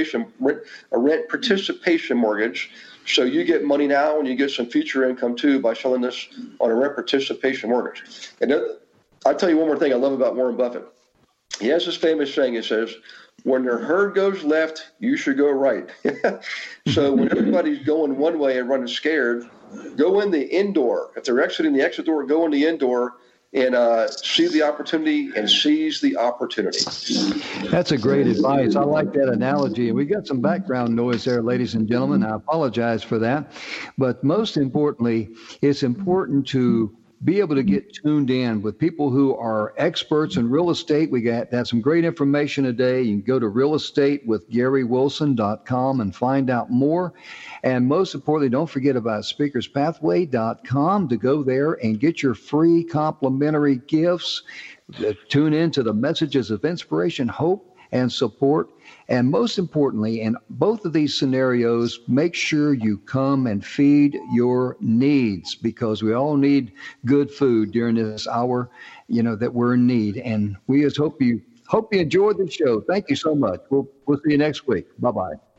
rent participation mortgage. So you get money now, and you get some future income too by selling this on a rent participation mortgage. And I'll tell you one more thing I love about Warren Buffett. He has this famous saying. He says, when the herd goes left, you should go right. So when everybody's going one way and running scared, go in the indoor. If they're exiting the exit door, go in the indoor and see the opportunity and seize the opportunity. That's a great advice. I like that analogy. We got some background noise there, ladies and gentlemen. I apologize for that. But most importantly, it's important to be able to get tuned in with people who are experts in real estate. We got some great information today. You can go to realestatewithgarywilson.com and find out more. And most importantly, don't forget about speakerspathway.com to go there and get your free complimentary gifts. Tune in to the messages of inspiration, hope, and support. And most importantly, in both of these scenarios, make sure you come and feed your needs, because we all need good food during this hour, that we're in need. And we just hope you enjoyed the show. Thank you so much. We'll see you next week. Bye-bye.